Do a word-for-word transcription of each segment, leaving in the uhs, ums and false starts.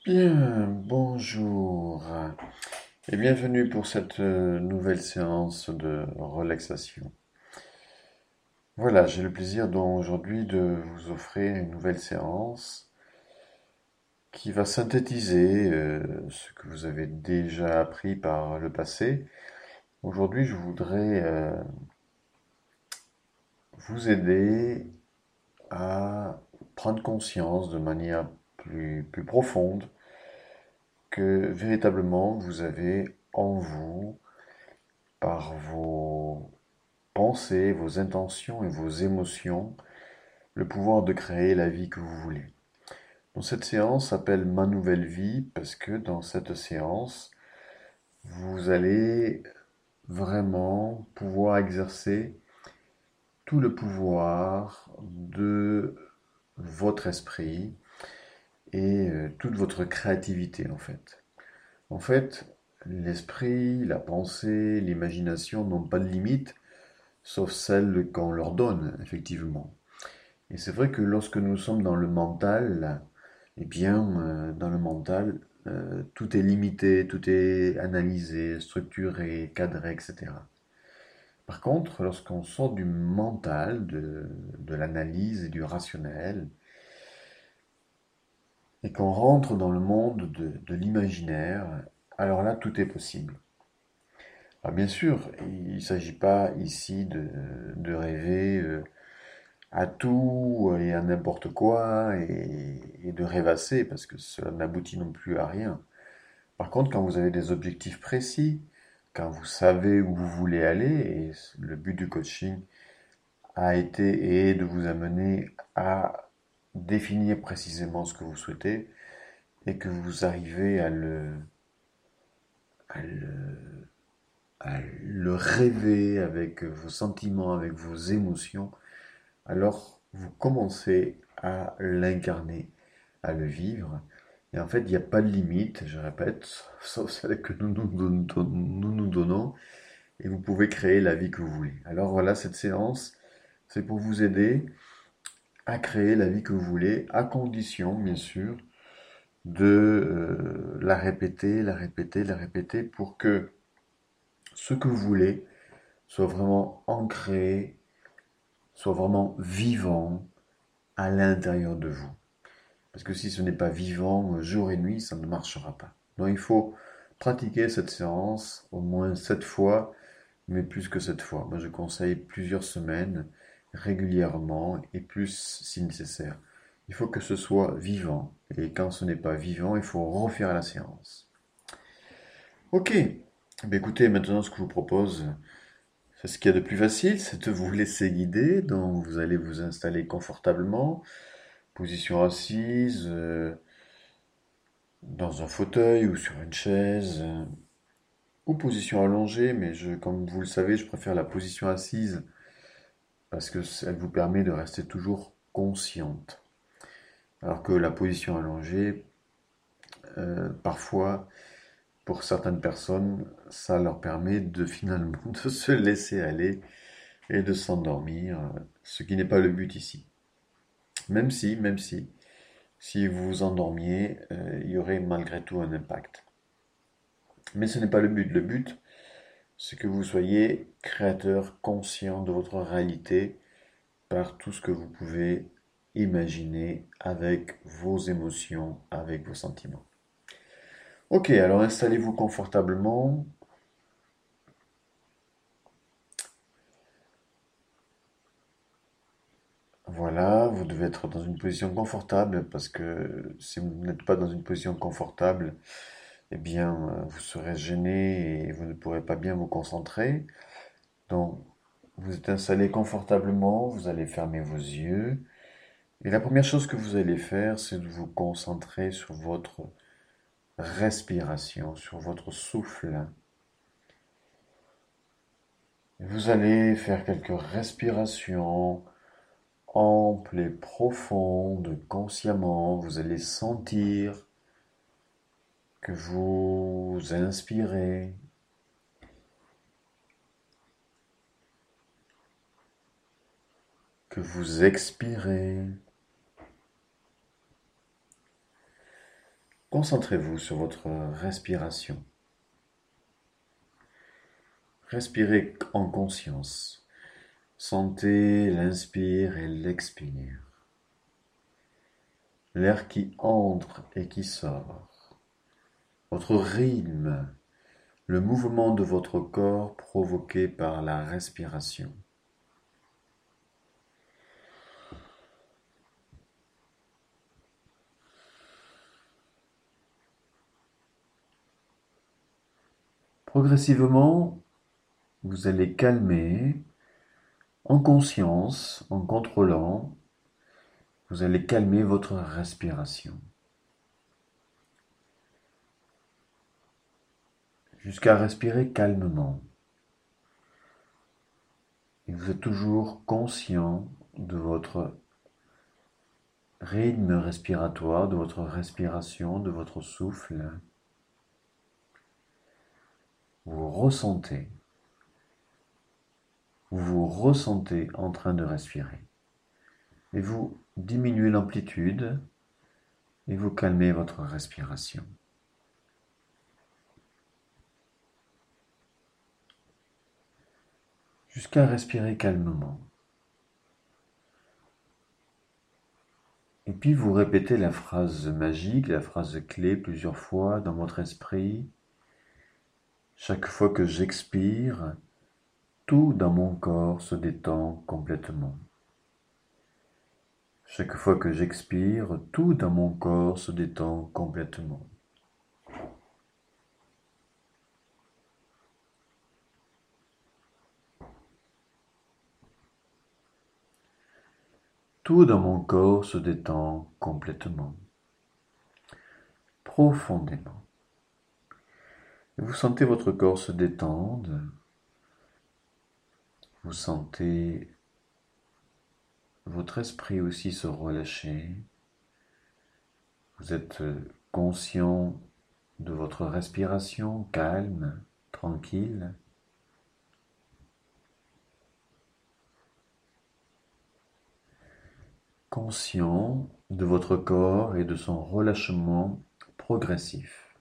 Bien, bonjour et bienvenue pour cette euh, nouvelle séance de relaxation. Voilà, j'ai le plaisir donc aujourd'hui de vous offrir une nouvelle séance qui va synthétiser euh, ce que vous avez déjà appris par le passé. Aujourd'hui, je voudrais euh, vous aider à prendre conscience de manière plus, plus profonde que véritablement vous avez en vous, par vos pensées, vos intentions et vos émotions, le pouvoir de créer la vie que vous voulez. Donc cette séance s'appelle Ma nouvelle vie parce que dans cette séance, vous allez vraiment pouvoir exercer tout le pouvoir de votre esprit et euh, toute votre créativité en fait. En fait, l'esprit, la pensée, l'imagination n'ont pas de limite, sauf celles qu'on leur donne, effectivement. Et c'est vrai que lorsque nous sommes dans le mental, eh bien, euh, dans le mental, euh, tout est limité, tout est analysé, structuré, cadré, et cetera. Par contre, lorsqu'on sort du mental, de, de l'analyse et du rationnel, et qu'on rentre dans le monde de, de l'imaginaire, alors là, tout est possible. Alors bien sûr, il ne s'agit pas ici de, de rêver euh, à tout et à n'importe quoi et, et de rêvasser parce que cela n'aboutit non plus à rien. Par contre, quand vous avez des objectifs précis, quand vous savez où vous voulez aller, et le but du coaching a été et est de vous amener à définir précisément ce que vous souhaitez et que vous arrivez à le, à le, à le rêver avec vos sentiments, avec vos émotions, alors vous commencez à l'incarner, à le vivre. Et en fait, il n'y a pas de limite, je répète, sauf celle que nous nous, don- don- nous nous donnons, et vous pouvez créer la vie que vous voulez. Alors voilà, cette séance, c'est pour vous aider à créer la vie que vous voulez, à condition, bien sûr, de euh, la répéter, la répéter, la répéter, pour que ce que vous voulez soit vraiment ancré, soit vraiment vivant à l'intérieur de vous. Parce que si ce n'est pas vivant jour et nuit, ça ne marchera pas. Donc il faut pratiquer cette séance au moins sept fois, mais plus que sept fois. Moi je conseille plusieurs semaines, régulièrement et plus si nécessaire. Il faut que ce soit vivant. Et quand ce n'est pas vivant, il faut refaire la séance. Ok. Eh écoutez, maintenant ce que je vous propose, c'est ce qu'il y a de plus facile, c'est de vous laisser guider. Donc vous allez vous installer confortablement, position assise, euh, dans un fauteuil ou sur une chaise, euh, ou position allongée, mais je, comme vous le savez, je préfère la position assise parce que elle vous permet de rester toujours consciente. Alors que la position allongée, euh, parfois, pour certaines personnes, ça leur permet de finalement de se laisser aller et de s'endormir, ce qui n'est pas le but ici. Même si, même si, si vous vous endormiez, euh, il y aurait malgré tout un impact. Mais ce n'est pas le but. Le but, c'est que vous soyez créateur conscient de votre réalité par tout ce que vous pouvez imaginer avec vos émotions, avec vos sentiments. Ok, alors installez-vous confortablement. Voilà, vous devez être dans une position confortable parce que si vous n'êtes pas dans une position confortable, eh bien, euh, vous serez gêné et vous ne pourrez pas bien vous concentrer. Donc, vous êtes installé confortablement, vous allez fermer vos yeux. Et la première chose que vous allez faire, c'est de vous concentrer sur votre respiration, sur votre souffle. Vous allez faire quelques respirations amples et profondes, consciemment. Vous allez sentir que vous inspirez, que vous expirez. Concentrez-vous sur votre respiration. Respirez en conscience. Sentez l'inspire et l'expire. L'air qui entre et qui sort. Votre rythme, le mouvement de votre corps provoqué par la respiration. Progressivement, vous allez calmer en conscience, en contrôlant, vous allez calmer votre respiration. Jusqu'à respirer calmement. Et vous êtes toujours conscient de votre rythme respiratoire, de votre respiration, de votre souffle. Vous ressentez, vous vous ressentez en train de respirer. Et vous diminuez l'amplitude et vous calmez votre respiration. Jusqu'à respirer calmement. Et puis vous répétez la phrase magique, la phrase clé plusieurs fois dans votre esprit. Chaque fois que j'expire, tout dans mon corps se détend complètement. Chaque fois que j'expire, tout dans mon corps se détend complètement. Tout dans mon corps se détend complètement, profondément. Et vous sentez votre corps se détendre. Vous sentez votre esprit aussi se relâcher. Vous êtes conscient de votre respiration calme, tranquille. Conscient de votre corps et de son relâchement progressif.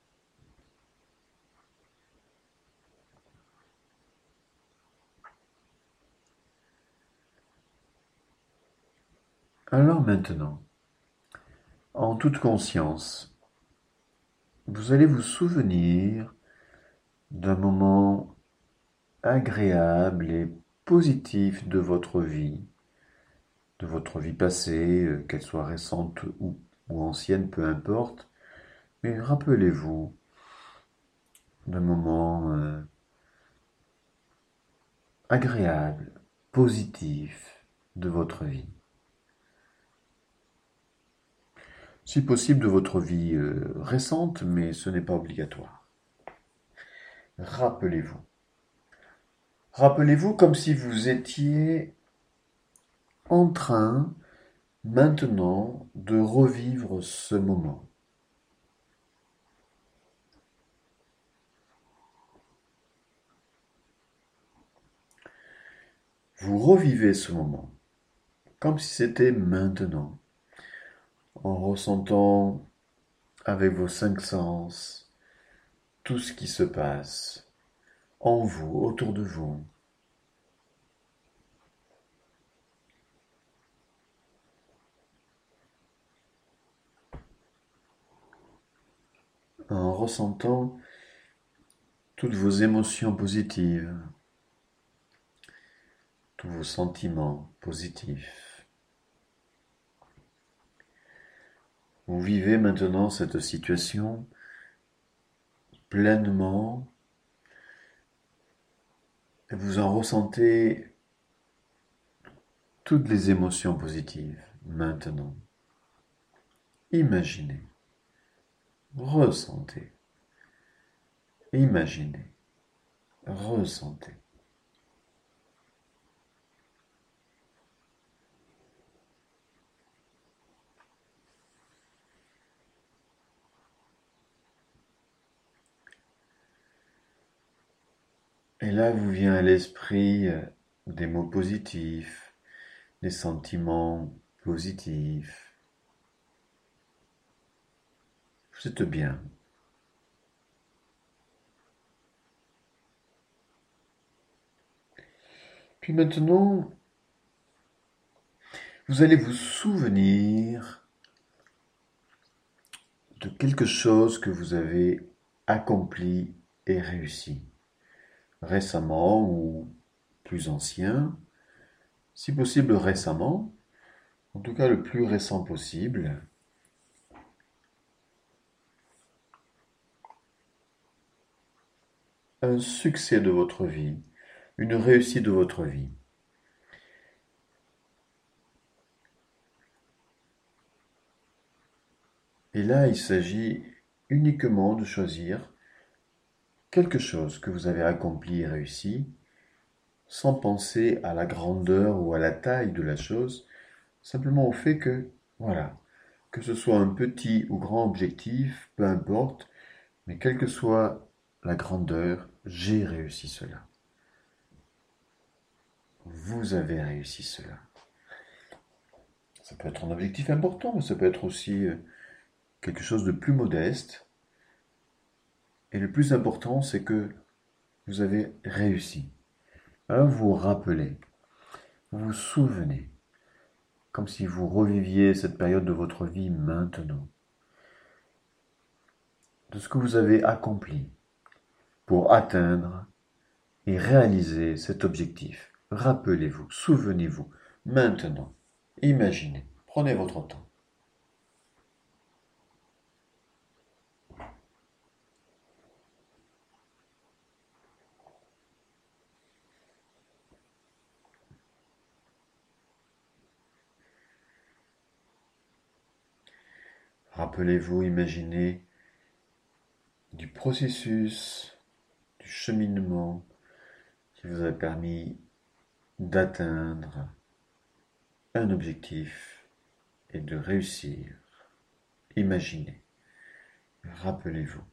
Alors maintenant, en toute conscience, vous allez vous souvenir d'un moment agréable et positif de votre vie, de votre vie passée, qu'elle soit récente ou, ou ancienne, peu importe, mais rappelez-vous d'un moment euh, agréable, positif de votre vie. Si possible de votre vie euh, récente, mais ce n'est pas obligatoire. Rappelez-vous. Rappelez-vous comme si vous étiez en train, maintenant, de revivre ce moment. Vous revivez ce moment, comme si c'était maintenant, en ressentant avec vos cinq sens tout ce qui se passe en vous, autour de vous. En ressentant toutes vos émotions positives, tous vos sentiments positifs. Vous vivez maintenant cette situation pleinement et vous en ressentez toutes les émotions positives maintenant. Imaginez, ressentez, imaginez, ressentez. Et là vous vient à l'esprit des mots positifs, des sentiments positifs. vous êtes bien. Puis maintenant, vous allez vous souvenir de quelque chose que vous avez accompli et réussi, récemment ou plus ancien, si possible récemment, en tout cas le plus récent possible. Un succès de votre vie, une réussite de votre vie. Et là, il s'agit uniquement de choisir quelque chose que vous avez accompli et réussi, sans penser à la grandeur ou à la taille de la chose, simplement au fait que, voilà, que ce soit un petit ou grand objectif, peu importe, mais quelle que soit la grandeur, j'ai réussi cela. Vous avez réussi cela. Ça peut être un objectif important, mais ça peut être aussi euh, quelque chose de plus modeste. Et le plus important, c'est que vous avez réussi. Alors vous vous rappelez, vous vous souvenez, comme si vous reviviez cette période de votre vie maintenant, de ce que vous avez accompli pour atteindre et réaliser cet objectif. Rappelez-vous, souvenez-vous, maintenant, imaginez, prenez votre temps. Rappelez-vous, imaginez du processus, du cheminement qui vous a permis d'atteindre un objectif et de réussir. Imaginez, rappelez-vous.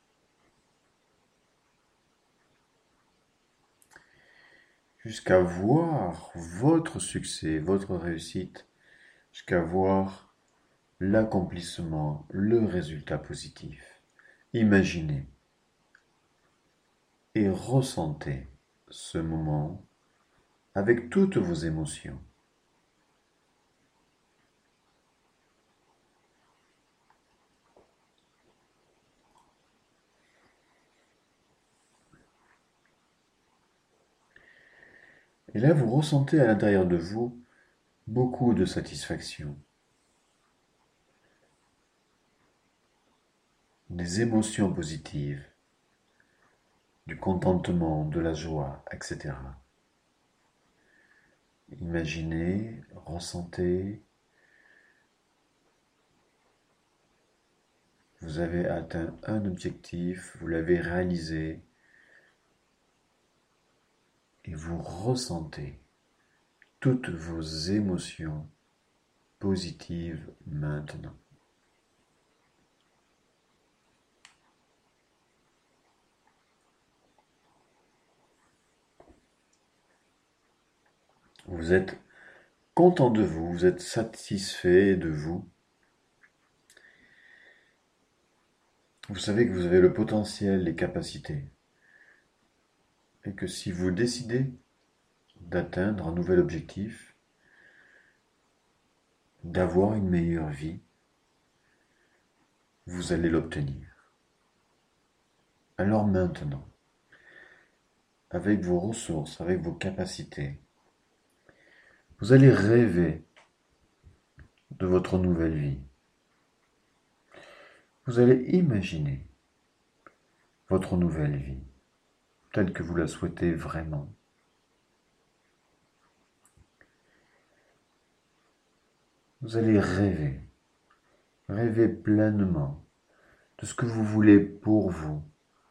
Jusqu'à voir votre succès, votre réussite, jusqu'à voir l'accomplissement, le résultat positif. Imaginez et ressentez ce moment avec toutes vos émotions. Et là, vous ressentez à l'intérieur de vous beaucoup de satisfaction, des émotions positives, du contentement, de la joie, et cetera. Imaginez, ressentez, vous avez atteint un objectif, vous l'avez réalisé, et vous ressentez toutes vos émotions positives maintenant. Vous êtes content de vous, vous êtes satisfait de vous. Vous savez que vous avez le potentiel, les capacités. Et que si vous décidez d'atteindre un nouvel objectif, d'avoir une meilleure vie, vous allez l'obtenir. Alors maintenant, avec vos ressources, avec vos capacités, vous allez rêver de votre nouvelle vie. Vous allez imaginer votre nouvelle vie telle que vous la souhaitez vraiment. Vous allez rêver, rêver pleinement de ce que vous voulez pour vous,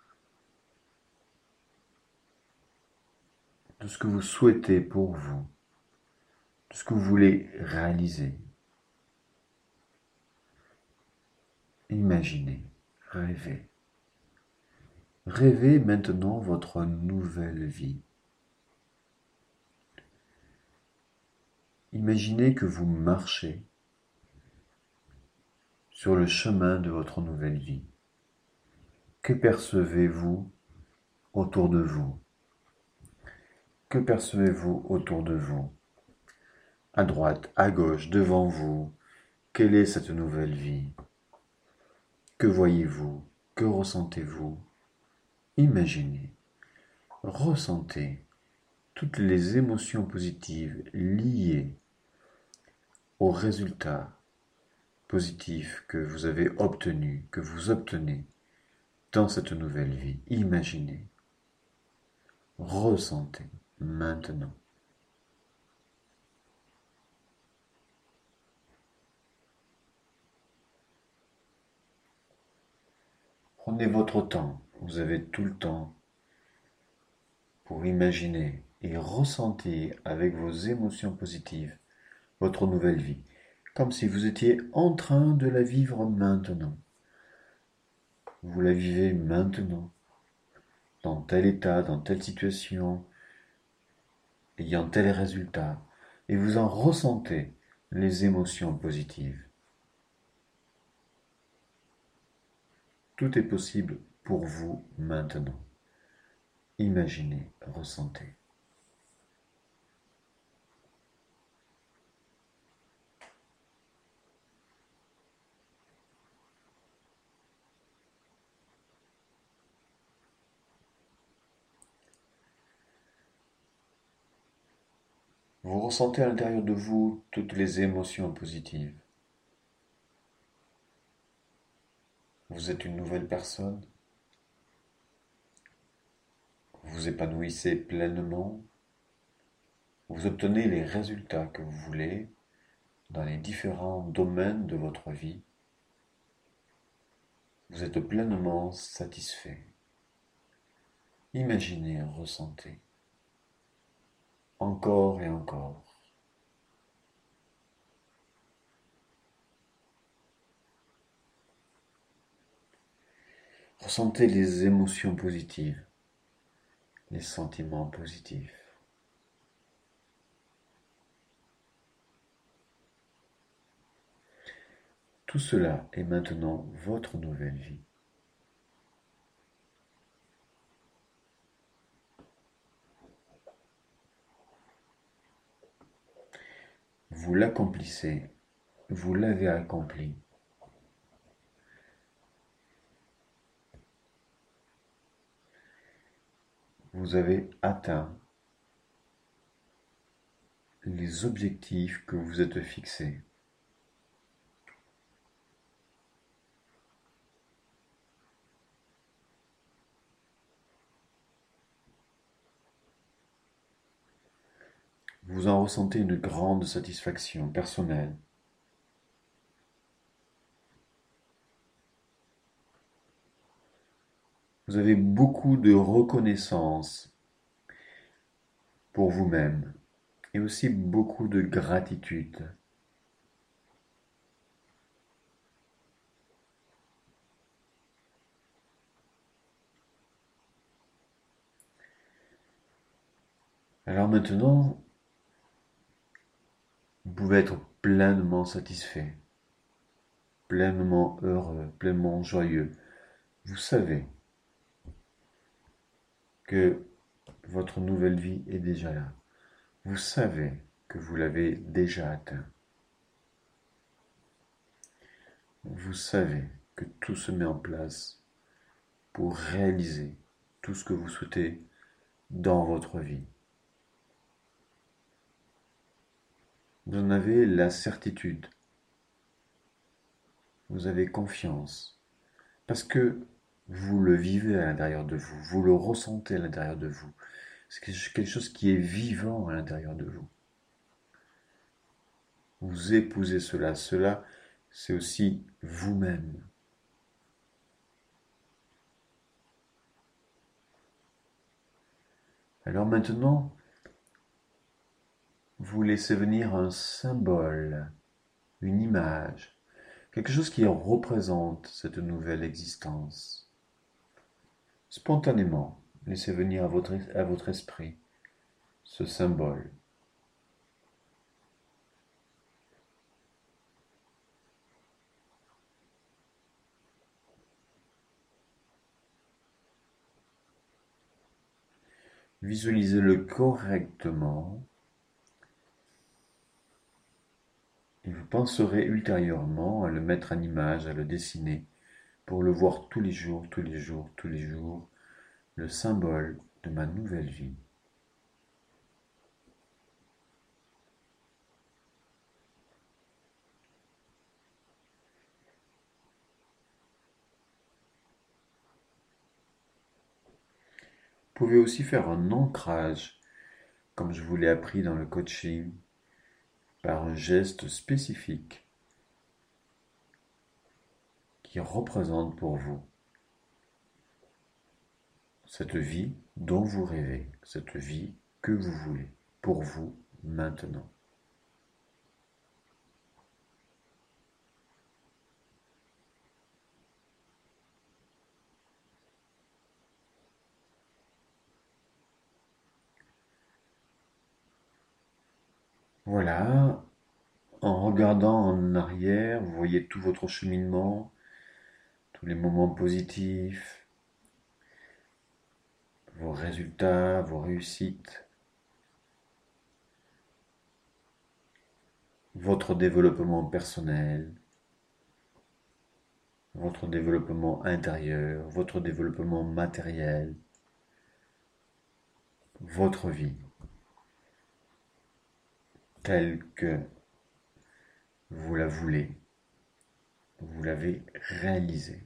de ce que vous souhaitez pour vous, de ce que vous voulez réaliser. Imaginez, rêvez. Rêvez maintenant votre nouvelle vie. Imaginez que vous marchez sur le chemin de votre nouvelle vie. Que percevez-vous autour de vous? Que percevez-vous autour de vous? À droite, à gauche, devant vous, quelle est cette nouvelle vie? Que voyez-vous? Que ressentez-vous? Imaginez, ressentez toutes les émotions positives liées aux résultats positifs que vous avez obtenus, que vous obtenez dans cette nouvelle vie. Imaginez, ressentez maintenant. Prenez votre temps, vous avez tout le temps pour imaginer et ressentir avec vos émotions positives votre nouvelle vie, comme si vous étiez en train de la vivre maintenant. Vous la vivez maintenant, dans tel état, dans telle situation, ayant tel résultat, et vous en ressentez les émotions positives. Tout est possible pour vous maintenant. Imaginez, ressentez. Vous ressentez à l'intérieur de vous toutes les émotions positives. Vous êtes une nouvelle personne. Vous vous épanouissez pleinement. Vous obtenez les résultats que vous voulez dans les différents domaines de votre vie. Vous êtes pleinement satisfait. Imaginez, ressentez. Encore et encore. Ressentez les émotions positives, les sentiments positifs. Tout cela est maintenant votre nouvelle vie. Vous l'accomplissez, vous l'avez accompli. Vous avez atteint les objectifs que vous êtes fixés. Vous en ressentez une grande satisfaction personnelle. Vous avez beaucoup de reconnaissance pour vous-même et aussi beaucoup de gratitude. Alors maintenant, vous pouvez être pleinement satisfait, pleinement heureux, pleinement joyeux. Vous savez que votre nouvelle vie est déjà là. Vous savez que vous l'avez déjà atteint. Vous savez que tout se met en place pour réaliser tout ce que vous souhaitez dans votre vie. Vous en avez la certitude. Vous avez confiance. Parce que vous le vivez à l'intérieur de vous. Vous le ressentez à l'intérieur de vous. C'est quelque chose qui est vivant à l'intérieur de vous. Vous épousez cela. Cela, c'est aussi vous-même. Alors maintenant, vous laissez venir un symbole, une image, quelque chose qui représente cette nouvelle existence. Spontanément, laissez venir à votre, à votre esprit ce symbole. Visualisez-le correctement et vous penserez ultérieurement à le mettre en image, à le dessiner pour le voir tous les jours, tous les jours, tous les jours, le symbole de ma nouvelle vie. Vous pouvez aussi faire un ancrage, comme je vous l'ai appris dans le coaching, par un geste spécifique qui représente pour vous cette vie dont vous rêvez, cette vie que vous voulez, pour vous maintenant. Voilà, en regardant en arrière, vous voyez tout votre cheminement, tous les moments positifs, vos résultats, vos réussites, votre développement personnel, votre développement intérieur, votre développement matériel, votre vie telle que vous la voulez, vous l'avez réalisée.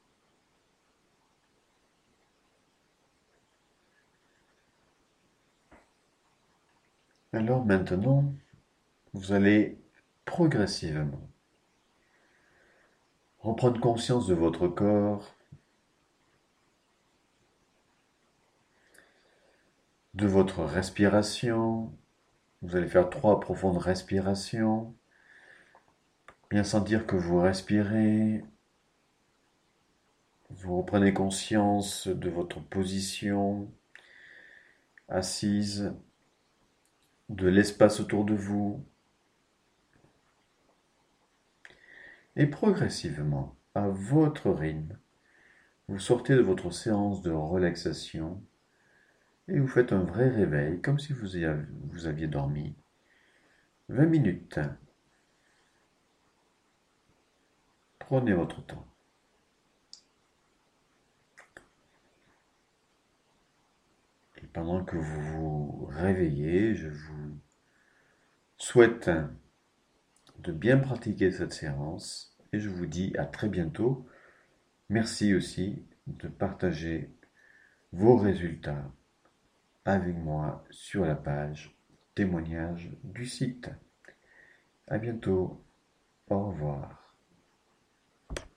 Alors maintenant, vous allez progressivement reprendre conscience de votre corps, de votre respiration. Vous allez faire trois profondes respirations. Bien sentir que vous respirez. Vous reprenez conscience de votre position assise, de l'espace autour de vous. Et progressivement, à votre rythme, vous sortez de votre séance de relaxation et vous faites un vrai réveil, comme si vous aviez, vous aviez dormi vingt minutes. Prenez votre temps. Et pendant que vous vous réveillez, je vous souhaite de bien pratiquer cette séance et je vous dis à très bientôt. Merci aussi de partager vos résultats avec moi sur la page témoignage du site. À bientôt. Au revoir.